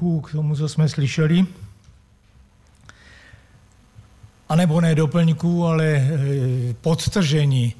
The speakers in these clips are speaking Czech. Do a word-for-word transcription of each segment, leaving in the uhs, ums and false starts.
doplňků k tomu, co jsme slyšeli. A nebo ne doplňků, ale podtržení.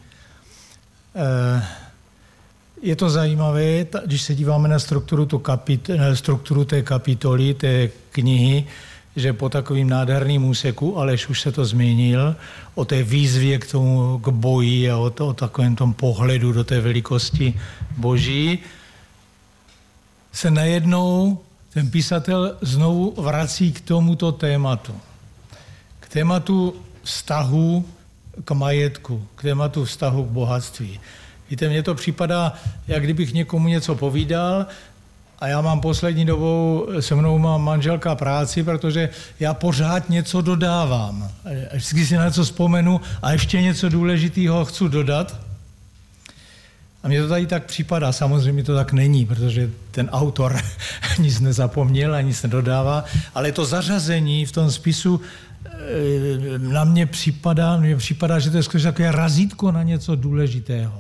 Je to zajímavé, když se díváme na strukturu, tu kapit, strukturu té kapitoly, té knihy, že po takovým nádherným úseku, Aleš už se to zmínil, o té výzvě k tomu, k boji a o, to, o takovém tom pohledu do té velikosti Boží, se najednou ten písatel znovu vrací k tomuto tématu. K tématu vztahu k majetku, k tématu vztahu k bohatství. Víte, mně to připadá, jak kdybych někomu něco povídal a já mám poslední dobou, se mnou mám manželka práci, protože já pořád něco dodávám. Vždycky si na něco vzpomenu a ještě něco důležitého chci dodat. A mně to tady tak připadá, samozřejmě to tak není, protože ten autor nic nezapomněl a nic nedodává, ale to zařazení v tom spisu na mě připadá, mně připadá, že to je skutečně takové razítko na něco důležitého.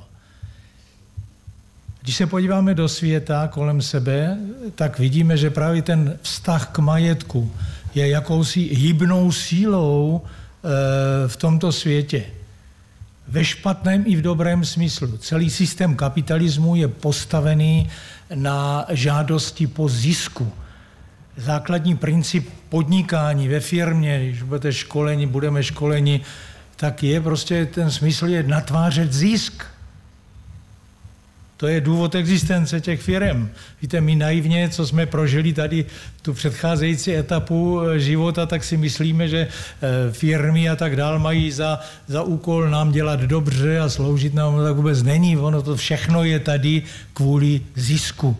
Když se podíváme do světa kolem sebe, tak vidíme, že právě ten vztah k majetku je jakousi hybnou sílou v tomto světě. Ve špatném i v dobrém smyslu. Celý systém kapitalismu je postavený na žádosti po zisku. Základní princip podnikání ve firmě, když budete školeni, budeme školeni, tak je prostě ten smysl je natvářet zisk. To je důvod existence těch firem. Víte, my naivně, co jsme prožili tady tu předcházející etapu života, tak si myslíme, že firmy a tak dál mají za, za úkol nám dělat dobře a sloužit nám, tak vůbec není. Ono to všechno je tady kvůli zisku.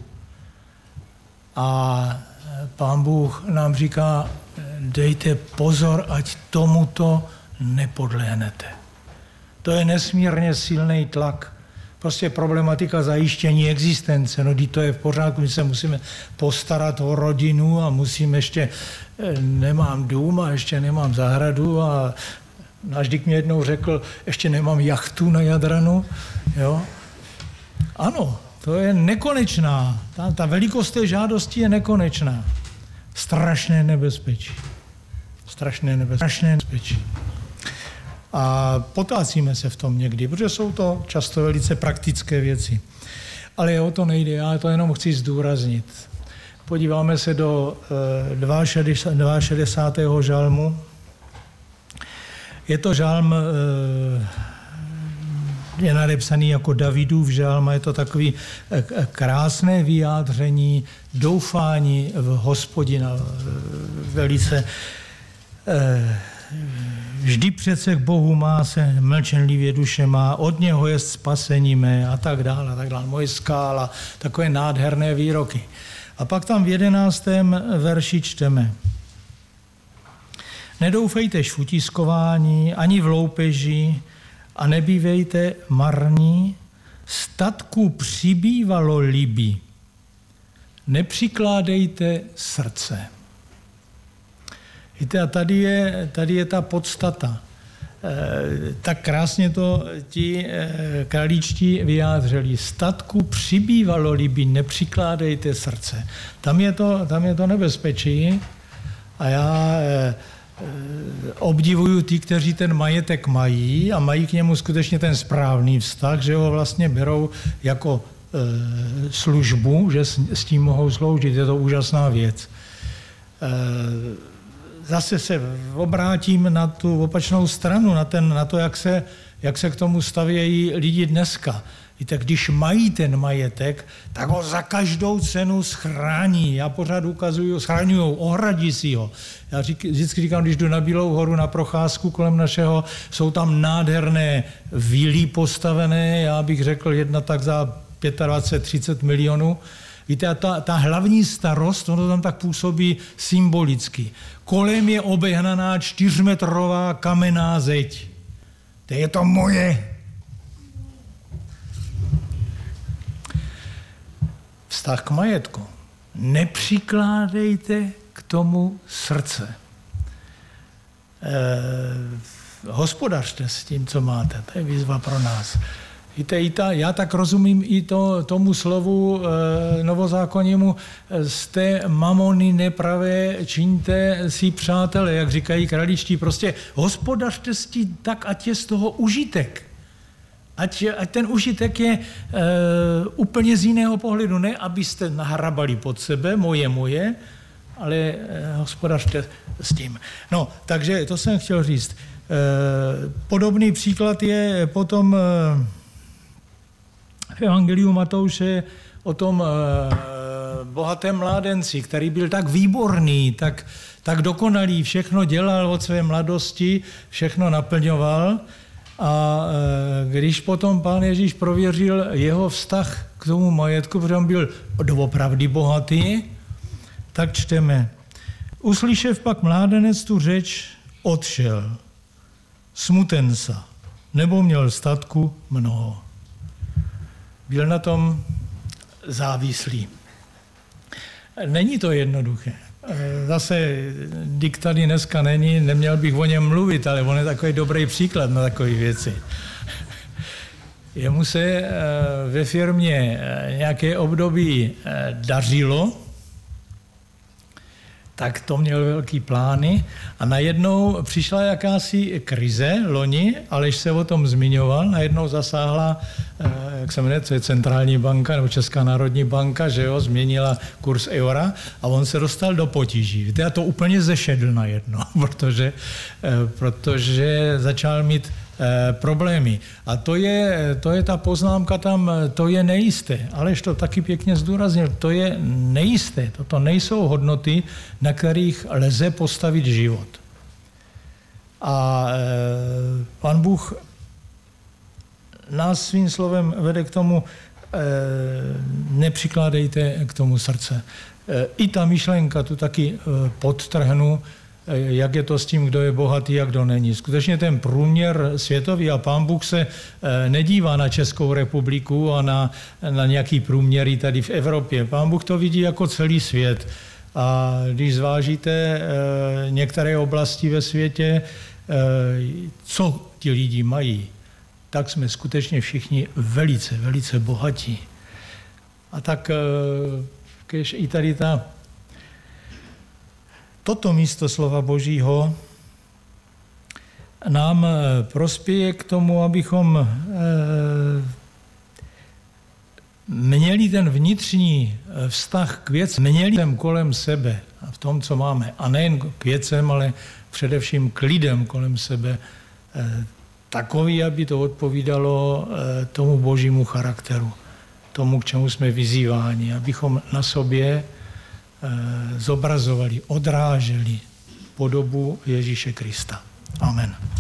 A Pán Bůh nám říká, dejte pozor, ať tomuto nepodlehnete. To je nesmírně silný tlak. Prostě problematika zajištění existence. No, to je v pořádku, my se musíme postarat o rodinu a musím ještě, nemám dům a ještě nemám zahradu a náš Dick mě jednou řekl, ještě nemám jachtu na Jadranu. Jo? Ano, to je nekonečná. Ta, ta velikost té žádosti je nekonečná. Strašné nebezpečí. Strašné nebezpečí. Strašné nebezpečí. A potácíme se v tom někdy, protože jsou to často velice praktické věci. Ale o to nejde, já to jenom chci zdůraznit. Podíváme se do šedesátého druhého žalmu. Je to žalm, je nadepsaný jako Davidův žalm, je to takový krásné vyjádření, doufání v Hospodina, velice vždy přece k Bohu má se mlčenlivě duše má, od něho je spasení mé a tak dále, a tak dále, moje skála, takové nádherné výroky. A pak tam v jedenáctém verši čteme. Nedoufejte v utiskování, ani v loupeži a nebývejte marní, statku přibývalo líbí. Nepřikládejte srdce. Víte, a tady je, tady je ta podstata. E, tak krásně to ti e, králíčtí vyjádřili. Statku přibývalo líbí, nepřikládejte srdce. Tam je to, tam je to nebezpečí a já e, obdivuju ty, kteří ten majetek mají a mají k němu skutečně ten správný vztah, že ho vlastně berou jako e, službu, že s, s tím mohou sloužit. Je to úžasná věc. E, Zase se obrátím na tu opačnou stranu, na, ten, na to, jak se, jak se k tomu stavějí lidi dneska. Víte, když mají ten majetek, tak ho za každou cenu schrání. Já pořád ukazuju, schraňují, ohradí si ho. Já řík, vždycky říkám, když jdu na Bílou horu na procházku kolem našeho, jsou tam nádherné vily postavené, já bych řekl jedna tak za dvacet pět třicet milionů. Víte, a ta, ta hlavní starost, ono tam tak působí symbolicky. Kolem je obehnaná čtyřmetrová kamenná zeď. To je to moje. Vztah k majetku. Nepřikládejte k tomu srdce. E, hospodařte s tím, co máte. To je výzva pro nás. Víte, i ta, já tak rozumím i to, tomu slovu e, novozákonnímu, z té mamony nepravé čiňte si přátelé, jak říkají kraličtí, prostě hospodařte s tím tak, ať je z toho užitek. Ať, ať ten užitek je e, úplně z jiného pohledu, ne abyste nahrabali pod sebe, moje, moje, ale e, hospodařte s tím. No, takže to jsem chtěl říct. E, podobný příklad je potom e, v Evangeliu Matouše o tom e, bohatém mládenci, který byl tak výborný, tak, tak dokonalý, všechno dělal od své mladosti, všechno naplňoval. A e, když potom Pán Ježíš prověřil jeho vztah k tomu majetku, protože on byl doopravdy bohatý, tak čteme. Uslyšev pak mládenec tu řeč, odšel, smuten sa, nebo měl statku mnoho. Byl na tom závislý. Není to jednoduché. Zase, když tady dneska není, neměl bych o něm mluvit, ale on je takový dobrý příklad na takové věci. Jemu se ve firmě nějaké období dařilo, tak to měl velký plány a najednou přišla jakási krize loni, Aleš se o tom zmiňoval, najednou zasáhla, jak se jmenuje, co je centrální banka nebo Česká národní banka, že jo, změnila kurz eura a on se dostal do potíží. Víte, a to úplně zešedl najednou, protože, protože začal mít problémy. A to je, to je ta poznámka tam, to je nejisté. Aleš to taky pěkně zdůraznil, to je nejisté. Toto nejsou hodnoty, na kterých lze postavit život. A e, Pan Bůh nás svým slovem vede k tomu, e, nepřikládejte k tomu srdce. E, I ta myšlenka tu taky e, podtrhnu, jak je to s tím, kdo je bohatý a kdo není. Skutečně ten průměr světový a Pán Bůh se nedívá na Českou republiku a na, na nějaký průměry tady v Evropě. Pán Bůh to vidí jako celý svět. A když zvážíte některé oblasti ve světě, co ti lidi mají, tak jsme skutečně všichni velice, velice bohatí. A tak když i tady ta toto místo slova Božího nám prospěje k tomu, abychom měli ten vnitřní vztah k věcem, měli ten kolem sebe a v tom, co máme. A nejen k věcem, ale především k lidem kolem sebe. Takový, aby to odpovídalo tomu Božímu charakteru, tomu, k čemu jsme vyzýváni, abychom na sobě zobrazovali, odráželi podobu Ježíše Krista. Amen.